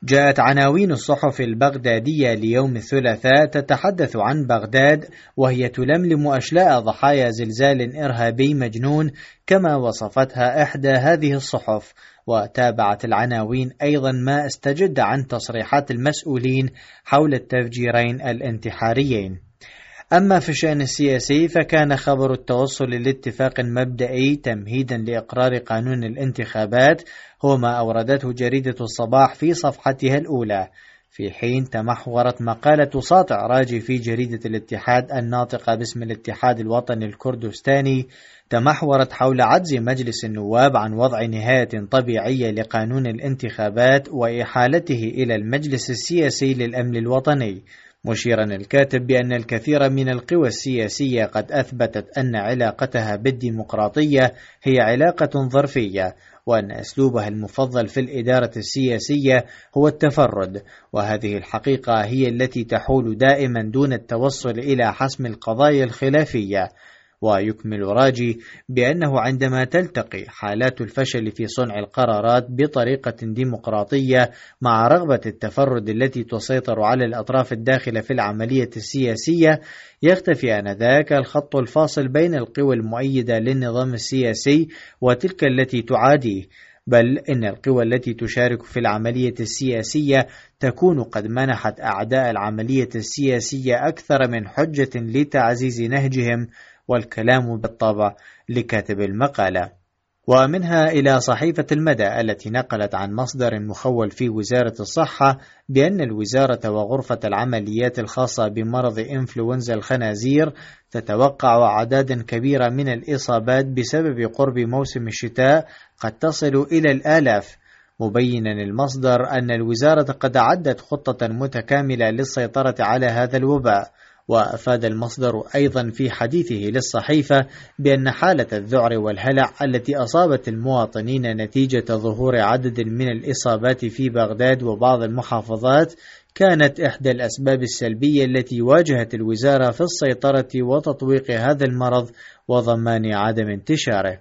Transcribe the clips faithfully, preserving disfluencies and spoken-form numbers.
جاءت عناوين الصحف البغدادية ليوم الثلاثاء تتحدث عن بغداد وهي تلملم أشلاء ضحايا زلزال إرهابي مجنون كما وصفتها إحدى هذه الصحف. وتابعت العناوين أيضا ما استجد عن تصريحات المسؤولين حول التفجيرين الانتحاريين. أما في الشأن السياسي فكان خبر التوصل لاتفاق مبدئي تمهيدا لإقرار قانون الانتخابات هو ما أوردته جريدة الصباح في صفحتها الأولى، في حين تمحورت مقالة ساطع راجي في جريدة الاتحاد الناطقة باسم الاتحاد الوطني الكردستاني تمحورت حول عجز مجلس النواب عن وضع نهاية طبيعية لقانون الانتخابات وإحالته إلى المجلس السياسي للأمن الوطني، مشيرا الكاتب بأن الكثير من القوى السياسية قد أثبتت أن علاقتها بالديمقراطية هي علاقة ظرفية، وأن أسلوبها المفضل في الإدارة السياسية هو التفرد، وهذه الحقيقة هي التي تحول دائما دون التوصل إلى حسم القضايا الخلافية. ويكمل راجي بأنه عندما تلتقي حالات الفشل في صنع القرارات بطريقة ديمقراطية مع رغبة التفرد التي تسيطر على الأطراف الداخلة في العملية السياسية، يختفي آنذاك الخط الفاصل بين القوى المؤيدة للنظام السياسي وتلك التي تعاديه، بل إن القوى التي تشارك في العملية السياسية تكون قد منحت أعداء العملية السياسية أكثر من حجة لتعزيز نهجهم، والكلام بالطبع لكاتب المقالة. ومنها إلى صحيفة المدى التي نقلت عن مصدر مخول في وزارة الصحة بأن الوزارة وغرفة العمليات الخاصة بمرض إنفلونزا الخنازير تتوقع أعدادا كبيرة من الإصابات بسبب قرب موسم الشتاء قد تصل إلى الآلاف، مبينا المصدر أن الوزارة قد أعدت خطة متكاملة للسيطرة على هذا الوباء. وأفاد المصدر أيضا في حديثه للصحيفة بأن حالة الذعر والهلع التي أصابت المواطنين نتيجة ظهور عدد من الإصابات في بغداد وبعض المحافظات كانت إحدى الأسباب السلبية التي واجهت الوزارة في السيطرة وتطويق هذا المرض وضمان عدم انتشاره.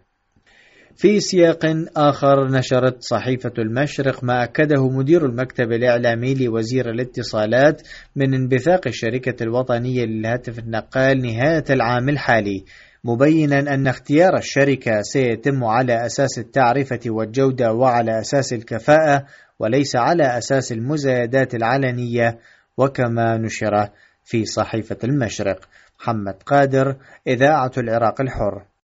في سياق آخر نشرت صحيفة المشرق ما أكده مدير المكتب الإعلامي لوزير الاتصالات من انبثاق الشركة الوطنية للهاتف النقال نهاية العام الحالي، مبينا أن اختيار الشركة سيتم على أساس التعرفة والجودة وعلى أساس الكفاءة وليس على أساس المزايدات العلنية، وكما نشر في صحيفة المشرق. محمد قادر، إذاعة العراق الحر.